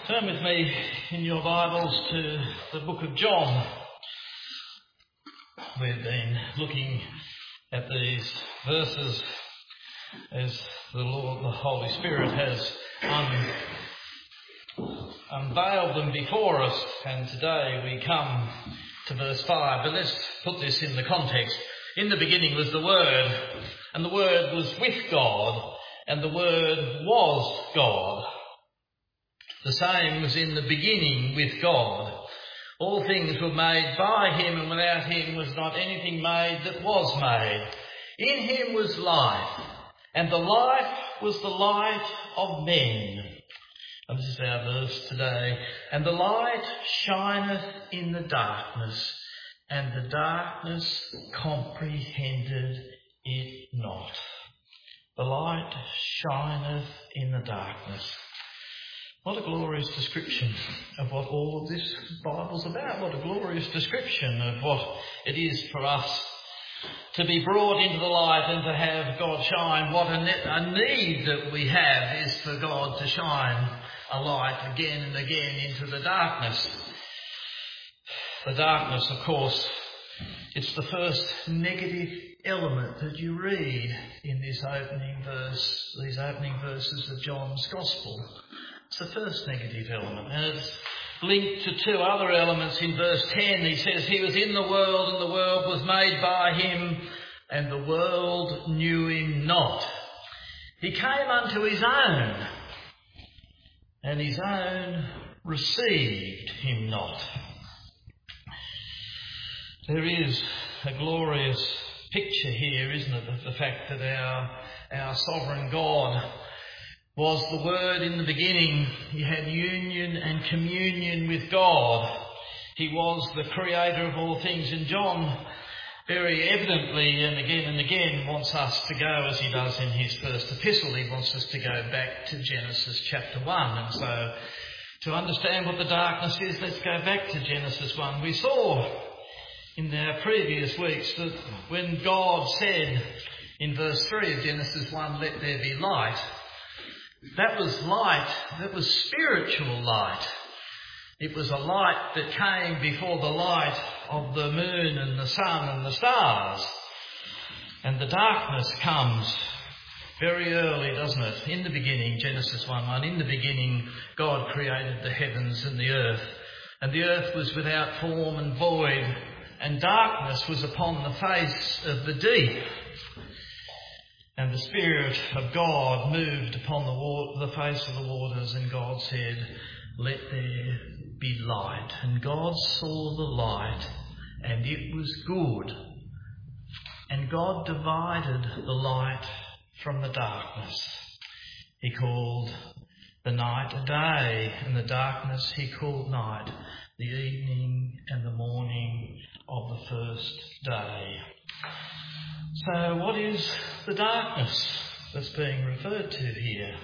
Turn with me in your Bibles to the book of John. We've been looking at these verses as the Lord, the Holy Spirit has unveiled them before us, and today we come to verse 5. But let's put this in the context. In the beginning was the Word, and the Word was with God, and the Word was God. The same was in the beginning with God. All things were made by him, and without him was not anything made that was made. In him was life, and the life was the light of men. And this is our verse today. And the light shineth in the darkness, and the darkness comprehended it not. The light shineth in the darkness. What a glorious description of what all of this Bible's about. What a glorious description of what it is for us to be brought into the light and to have God shine. What a need that we have is for God to shine a light again and again into the darkness. The darkness, of course, it's the first negative element that you read in this opening verse, these opening verses of John's Gospel. It's the first negative element, and it's linked to two other elements in verse 10. He says, he was in the world, and the world was made by him, and the world knew him not. He came unto his own, and his own received him not. There is a glorious picture here, isn't it, of the fact that our sovereign God was the Word in the beginning. He had union and communion with God. He was the creator of all things. And John very evidently and again wants us to go, as he does in his first epistle, he wants us to go back to Genesis chapter 1. And so to understand what the darkness is, let's go back to Genesis 1. We saw in our previous weeks that when God said in verse 3 of Genesis 1, let there be light, that was light, that was spiritual light. It was a light that came before the light of the moon and the sun and the stars. And the darkness comes very early, doesn't it? In the beginning, Genesis 1:1, in the beginning God created the heavens and the earth. And the earth was without form and void, and darkness was upon the face of the deep. And the Spirit of God moved upon the face of the waters, and God said, let there be light. And God saw the light, and it was good. And God divided the light from the darkness. He called the night a day, and the darkness he called night, the evening and the morning of the first day. So what is the darkness that's being referred to here?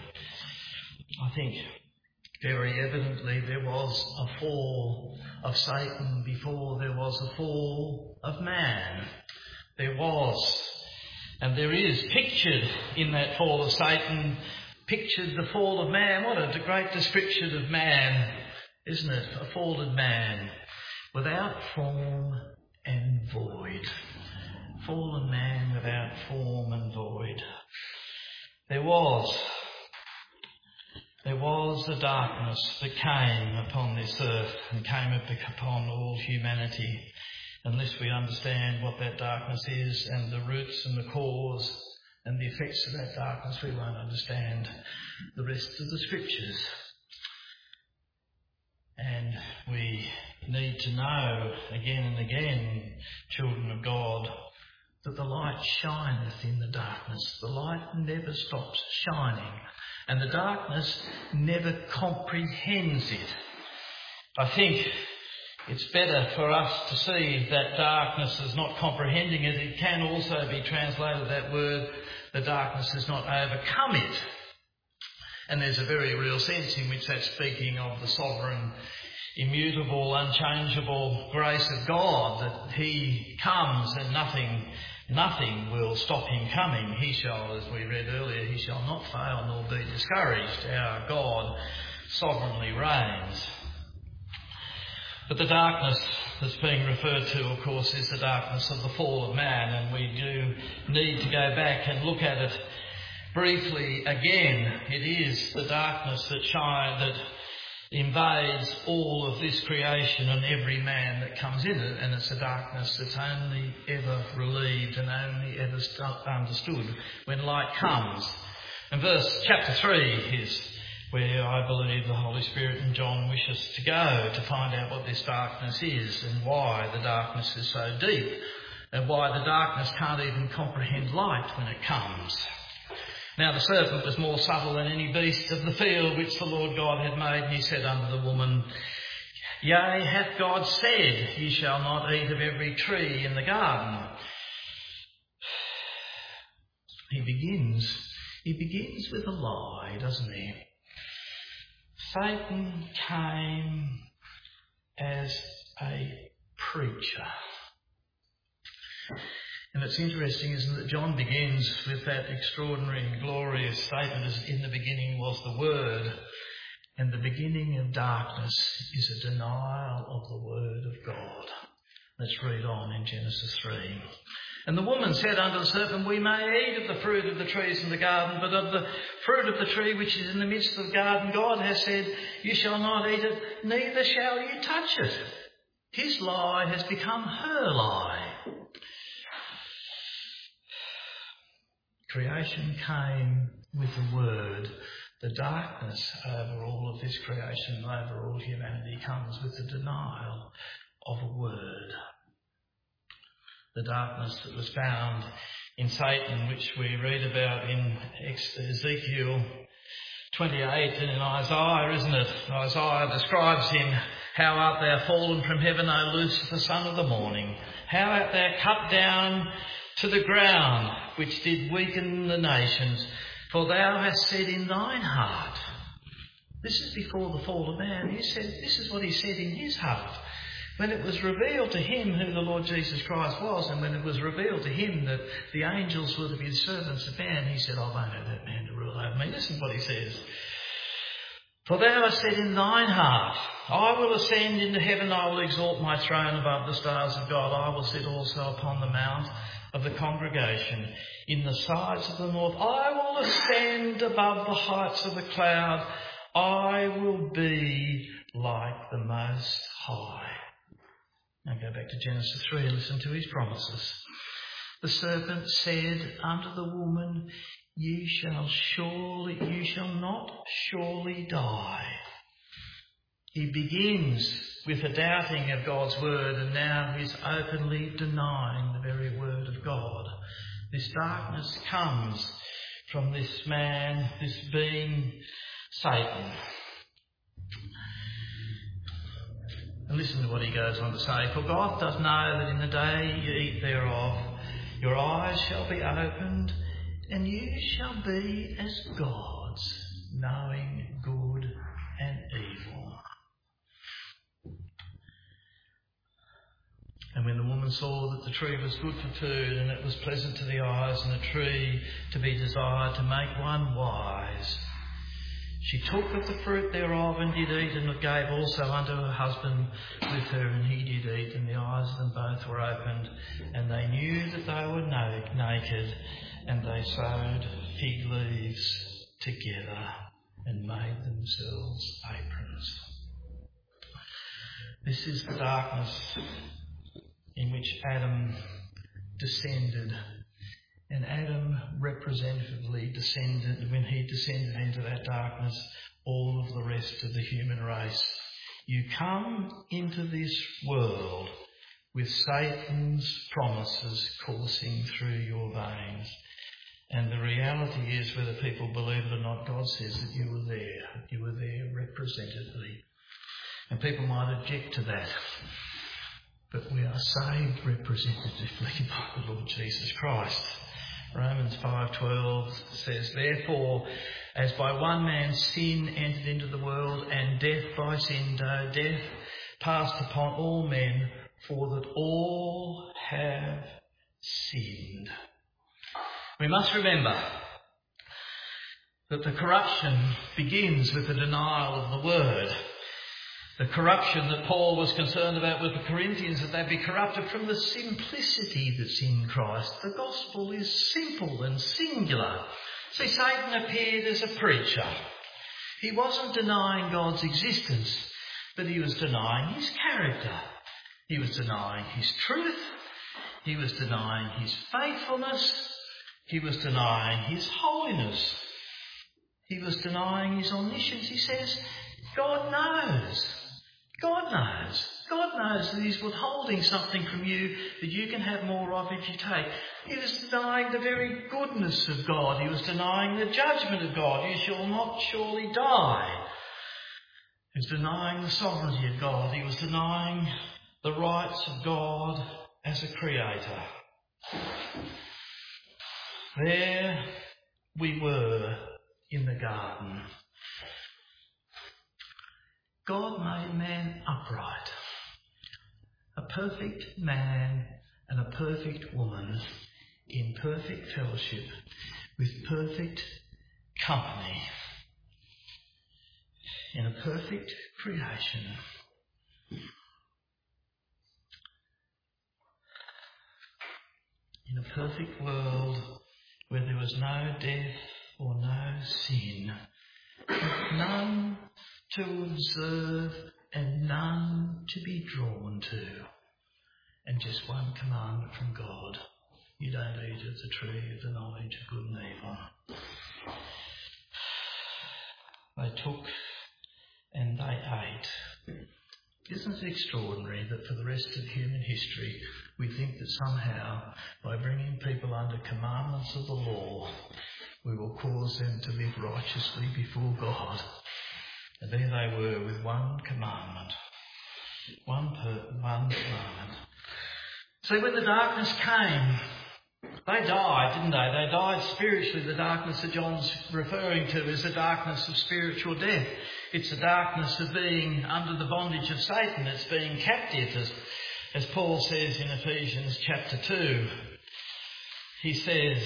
I think very evidently there was a fall of Satan before there was a fall of man. There was, and there is pictured in that fall of Satan, pictured the fall of man. What a great description of man, isn't it? A fallen man without form and void. Fallen man without form and void. There was a darkness that came upon this earth and came upon all humanity. Unless we understand what that darkness is and the roots and the cause and the effects of that darkness, we won't understand the rest of the scriptures. And we need to know again and again, children of God, that the light shineth in the darkness. The light never stops shining, and the darkness never comprehends it. I think it's better for us to see that darkness as not comprehending it. It can also be translated, that word, the darkness has not overcome it. And there's a very real sense in which that's speaking of the sovereign, immutable, unchangeable grace of God, that he comes and nothing will stop him coming. He shall, as we read earlier, he shall not fail nor be discouraged. Our God sovereignly reigns. But the darkness that's being referred to, of course, is the darkness of the fall of man, and we do need to go back and look at it briefly again. It is the darkness that invades all of this creation and every man that comes in it, and it's a darkness that's only ever relieved and only ever understood when light comes. And chapter 3 is where I believe the Holy Spirit and John wish us to go to find out what this darkness is and why the darkness is so deep and why the darkness can't even comprehend light when it comes. Now the serpent was more subtle than any beast of the field which the Lord God had made, and he said unto the woman, Yea, hath God said, Ye shall not eat of every tree in the garden? He begins with a lie, doesn't he? Satan came as a preacher. And it's interesting, isn't it, that John begins with that extraordinary and glorious statement as in the beginning was the Word, and the beginning of darkness is a denial of the Word of God. Let's read on in Genesis 3. And the woman said unto the serpent, We may eat of the fruit of the trees in the garden, but of the fruit of the tree which is in the midst of the garden, God has said, You shall not eat it, neither shall you touch it. His lie has become her lie. Creation came with the Word. The darkness over all of this creation, over all humanity, comes with the denial of a word. The darkness that was found in Satan, which we read about in Ezekiel 28 and in Isaiah, isn't it? Isaiah describes him, How art thou fallen from heaven, O Lucifer, son of the morning? How art thou cut down to the ground, which did weaken the nations? For thou hast said in thine heart. This is before the fall of man. This is what he said in his heart. When it was revealed to him who the Lord Jesus Christ was, and when it was revealed to him that the angels were to be the servants of man, he said, I won't have that man to rule over me. Listen to what he says. For thou hast said in thine heart, I will ascend into heaven, I will exalt my throne above the stars of God. I will sit also upon the mount of the congregation in the sides of the north. I will ascend above the heights of the cloud. I will be like the Most High. Now go back to Genesis 3 and listen to his promises. The serpent said unto the woman, You shall not surely die. He begins with a doubting of God's word, and now he's openly denying the very word of God. This darkness comes from this man, this being, Satan. And listen to what he goes on to say. For God doth know that in the day you eat thereof, your eyes shall be opened, and you shall be as gods, knowing good and evil. And when the woman saw that the tree was good for food, and it was pleasant to the eyes, and a tree to be desired to make one wise, she took of the fruit thereof and did eat, and gave also unto her husband with her, and he did eat, and the eyes of them both were opened, and they knew that they were naked, and they sewed fig leaves together and made themselves aprons. This is the darkness in which Adam descended. And Adam representatively descended, when he descended into that darkness, all of the rest of the human race. You come into this world with Satan's promises coursing through your veins. And the reality is, whether people believe it or not, God says that you were there. You were there representatively. And people might object to that. But we are saved representatively by the Lord Jesus Christ. Romans 5:12 says, Therefore, as by one man sin entered into the world, and death by sin, death passed upon all men, for that all have sinned. We must remember that the corruption begins with the denial of the word. The corruption that Paul was concerned about with the Corinthians, that they be corrupted from the simplicity that's in Christ. The gospel is simple and singular. See, Satan appeared as a preacher. He wasn't denying God's existence, but he was denying his character. He was denying his truth. He was denying his faithfulness. He was denying his holiness. He was denying his omniscience. He says, God knows. God knows. God knows that he's withholding something from you that you can have more of if you take. He was denying the very goodness of God. He was denying the judgment of God. You shall not surely die. He was denying the sovereignty of God. He was denying the rights of God as a creator. There we were in the garden. God made man upright, a perfect man and a perfect woman in perfect fellowship with perfect company in a perfect creation. In a perfect world where there was no death or no sin, with none to observe and none to be drawn to, and just one commandment from God: you don't eat of the tree of the knowledge of good and evil. They took and they ate. Isn't it extraordinary that for the rest of human history we think that somehow by bringing people under commandments of the law we will cause them to live righteously before God? And there they were with one commandment. One commandment. So when the darkness came, they died, didn't they? They died spiritually. The darkness that John's referring to is the darkness of spiritual death. It's the darkness of being under the bondage of Satan. It's being captive, as Paul says in Ephesians chapter 2. He says,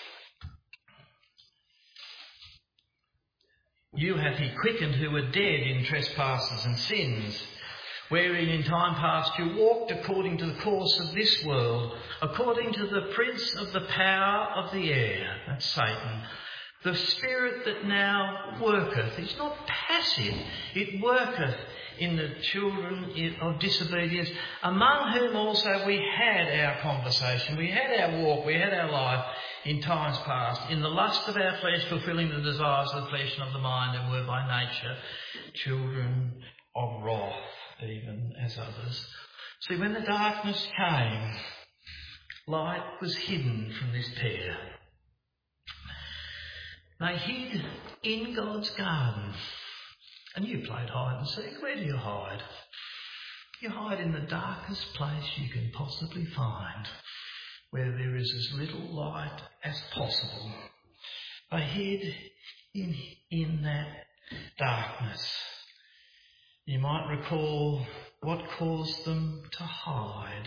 you hath he quickened who were dead in trespasses and sins, wherein in time past you walked according to the course of this world, according to the prince of the power of the air, that's Satan, the spirit that now worketh. It's not passive, it worketh in the children of disobedience, among whom also we had our conversation, we had our walk, we had our life in times past, in the lust of our flesh, fulfilling the desires of the flesh and of the mind, and were by nature children of wrath, even as others. See, when the darkness came, light was hidden from this pair. They hid in God's garden. And you played hide and seek. Where do you hide? You hide in the darkest place you can possibly find, where there is as little light as possible. They hid in that darkness. You might recall what caused them to hide.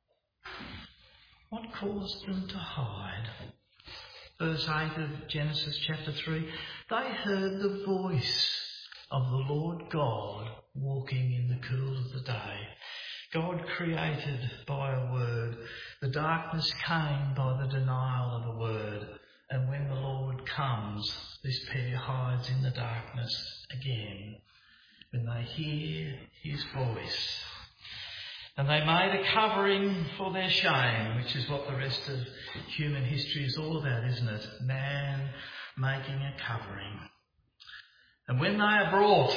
What caused them to hide? Verse 8 of Genesis chapter 3, they heard the voice of the Lord God walking in the cool of the day. God created by a word. The darkness came by the denial of a word. And when the Lord comes, this pair hides in the darkness again, when they hear his voice. And they made a covering for their shame, which is what the rest of human history is all about, isn't it? Man making a covering. And when they are brought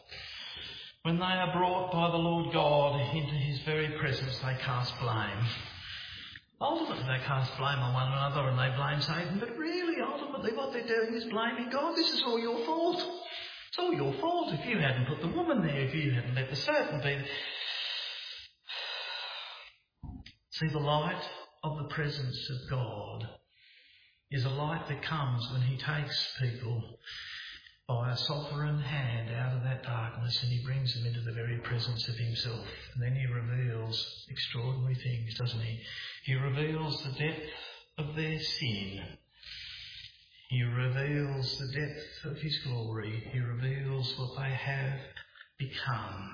by the Lord God into his very presence, they cast blame. Ultimately, they cast blame on one another and they blame Satan, but really, ultimately, what they're doing is blaming God. This is all your fault. It's all your fault. If you hadn't put the woman there, if you hadn't let the serpent be there. See, the light of the presence of God is a light that comes when he takes people by a sovereign hand out of that darkness and he brings them into the very presence of himself. And then he reveals extraordinary things, doesn't he? He reveals the depth of their sin. He reveals the depth of his glory. He reveals what they have become.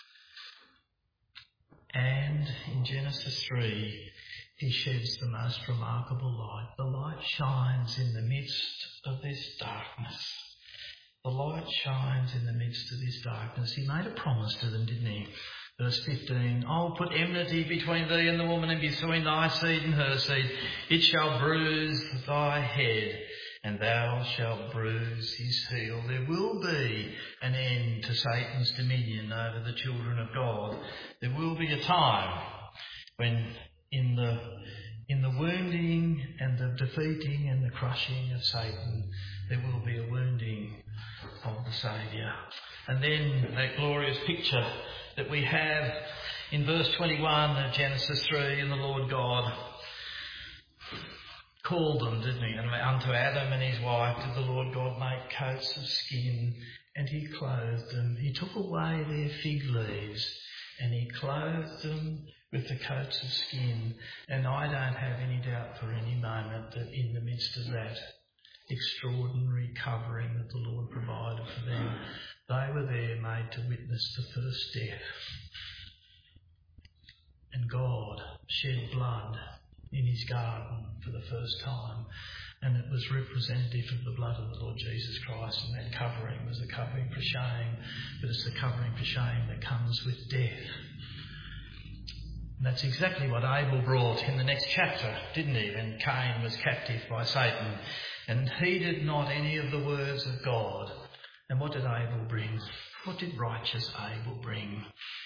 And in Genesis 3, he sheds the most remarkable light. The light shines in the midst of this darkness. The light shines in the midst of this darkness. He made a promise to them, didn't he? Verse 15, I will put enmity between thee and the woman, and between thy seed and her seed. It shall bruise thy head, and thou shalt bruise his heel. There will be an end to Satan's dominion over the children of God. There will be a time when in the wounding and the defeating and the crushing of Satan, there will be a wounding of the Saviour. And then that glorious picture that we have in verse 21 of Genesis 3, and the Lord God called them, didn't he? And unto Adam and his wife did the Lord God make coats of skin, and he clothed them. He took away their fig leaves, and he clothed them with the coats of skin. And I don't have any doubt for any moment that in the midst of that extraordinary covering that the Lord provided for them, they were there made to witness the first death. And God shed blood in his garden for the first time, and it was representative of the blood of the Lord Jesus Christ, and that covering was a covering for shame, but it's the covering for shame that comes with death. And that's exactly what Abel brought in the next chapter, didn't he? When Cain was captive by Satan and heeded not any of the words of God. And what did Abel bring? What did righteous Abel bring?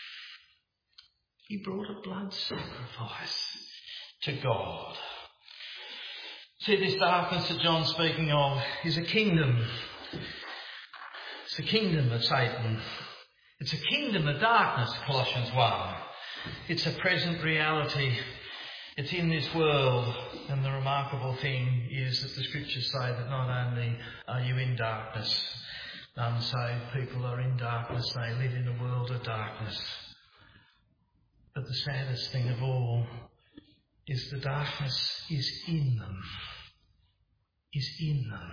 He brought a blood sacrifice to God. See, this darkness that John's speaking of is a kingdom. It's the kingdom of Satan. It's a kingdom of darkness, Colossians 1. It's a present reality. It's in this world. And the remarkable thing is that the scriptures say that not only are you in darkness, unsaved people are in darkness, they live in a world of darkness. But the saddest thing of all is the darkness is in them. Is in them.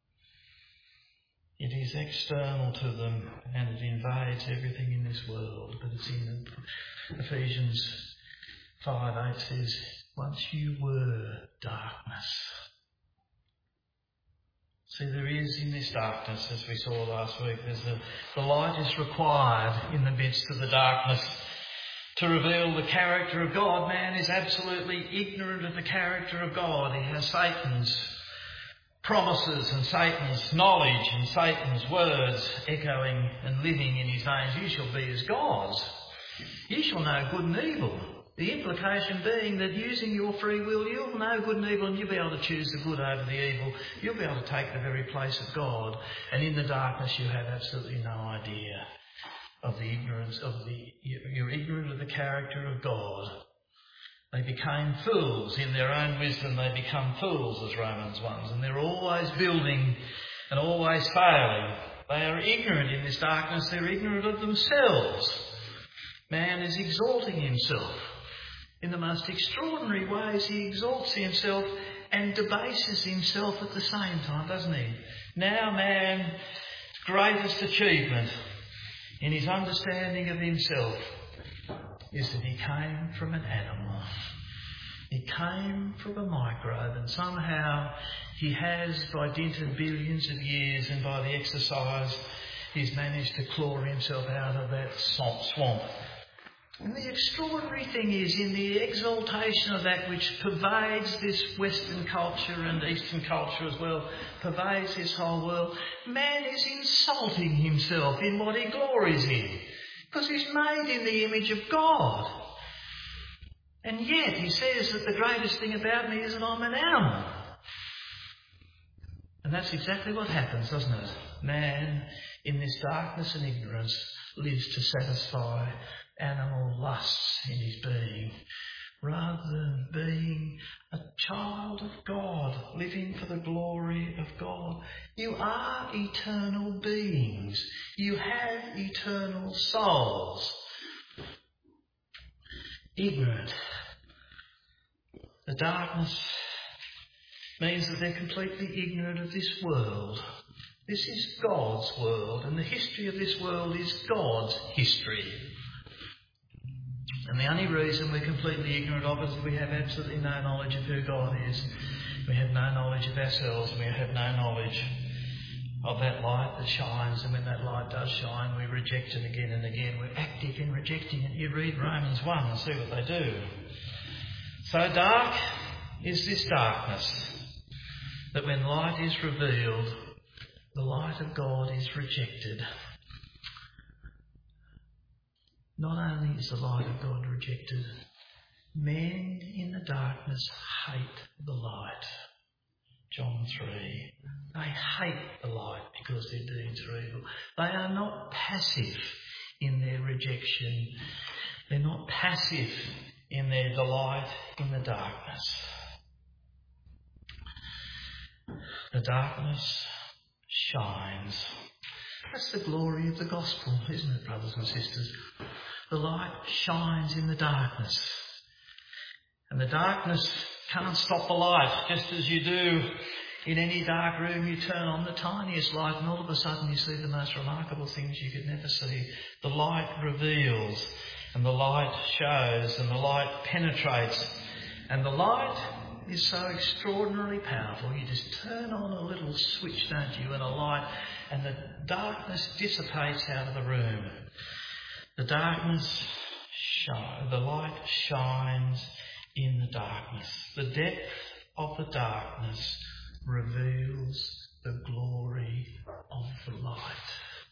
It is external to them, and it invades everything in this world. But it's in them. Ephesians 5:8 says, once you were darkness. See, there is in this darkness, as we saw last week, the light is required in the midst of the darkness to reveal the character of God. Man is absolutely ignorant of the character of God. He has Satan's promises and Satan's knowledge and Satan's words echoing and living in his names. You shall be as gods. You shall know good and evil. The implication being that using your free will, you'll know good and evil, and you'll be able to choose the good over the evil. You'll be able to take the very place of God. And in the darkness, you have absolutely no idea of the ignorance of you're ignorant of the character of God. They became fools in their own wisdom. They become fools, as Romans 1. And they're always building and always failing. They are ignorant in this darkness. They're ignorant of themselves. Man is exalting himself. In the most extraordinary ways, he exalts himself and debases himself at the same time, doesn't he? Now man's greatest achievement in his understanding of himself is that he came from an animal. He came from a microbe, and somehow he has, by dint of billions of years and by the exercise, he's managed to claw himself out of that swamp. And the extraordinary thing is, in the exaltation of that which pervades this Western culture and Eastern culture as well, pervades this whole world, man is insulting himself in what he glories in, because he's made in the image of God. And yet he says that the greatest thing about me is that I'm an animal. And that's exactly what happens, doesn't it? Man, in this darkness and ignorance, lives to satisfy animal lusts in his being, rather than being a child of God, living for the glory of God. You are eternal beings. You have eternal souls. Ignorant. The darkness means that they're completely ignorant of this world. This is God's world, and the history of this world is God's history. And the only reason we're completely ignorant of it is we have absolutely no knowledge of who God is. We have no knowledge of ourselves, and we have no knowledge of that light that shines. And when that light does shine, we reject it again and again. We're active in rejecting it. You read Romans 1 and see what they do. So dark is this darkness, that when light is revealed, the light of God is rejected. Not only is the light of God rejected, men in the darkness hate the light. John 3. They hate the light because their deeds are evil. They are not passive in their rejection. They're not passive in their delight in the darkness. The darkness shines. That's the glory of the gospel, isn't it, brothers and sisters? The light shines in the darkness. And the darkness can't stop the light, just as you do in any dark room. You turn on the tiniest light and all of a sudden you see the most remarkable things you could never see. The light reveals and the light shows and the light penetrates. And the light is so extraordinarily powerful. You just turn on a little switch, don't you, and a light, and the darkness dissipates out of the room. The light shines in the darkness. The depth of the darkness reveals the glory of the light.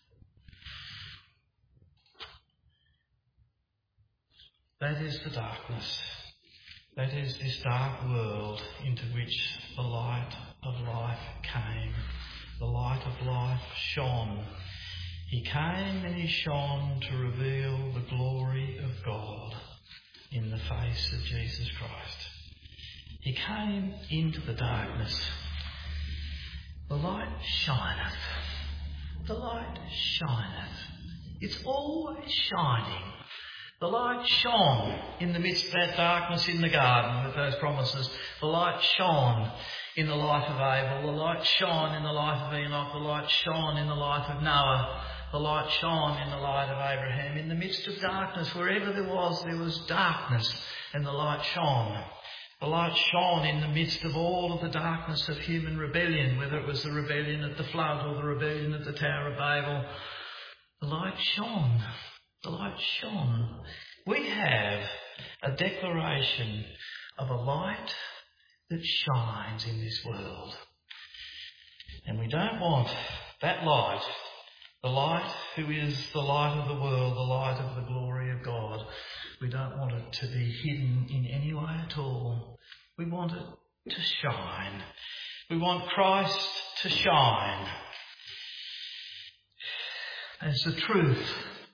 That is the darkness. That is this dark world into which the light of life came. The light of life shone. He came and he shone to reveal the glory of God in the face of Jesus Christ. He came into the darkness. The light shineth. The light shineth. It's always shining. The light shone in the midst of that darkness in the garden with those promises. The light shone in the life of Abel. The light shone in the life of Enoch. The light shone in the life of Noah. The light shone in the light of Abraham. In the midst of darkness, wherever there was darkness, and the light shone. The light shone in the midst of all of the darkness of human rebellion, whether it was the rebellion at the flood or the rebellion at the Tower of Babel. The light shone. The light shone. We have a declaration of a light that shines in this world. And we don't want that light, the light who is the light of the world, the light of the glory of God. We don't want it to be hidden in any way at all. We want it to shine. We want Christ to shine as the truth,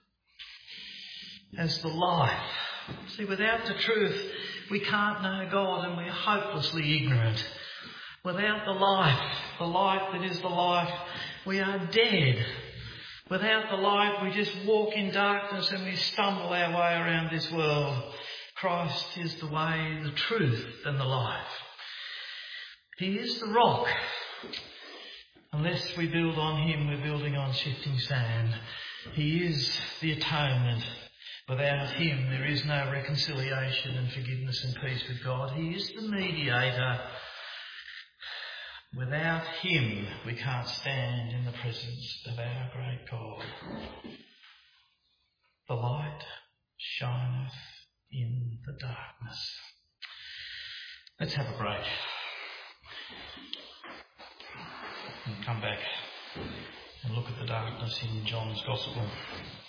as the life. See, without the truth, we can't know God and we're hopelessly ignorant. Without the light that is the life, we are dead. Without the light, we just walk in darkness and we stumble our way around this world. Christ is the way, the truth and the life. He is the rock. Unless we build on him, we're building on shifting sand. He is the atonement. Without him, there is no reconciliation and forgiveness and peace with God. He is the mediator. Without him, we can't stand in the presence of our great God. The light shineth in the darkness. Let's have a break and come back and look at the darkness in John's Gospel.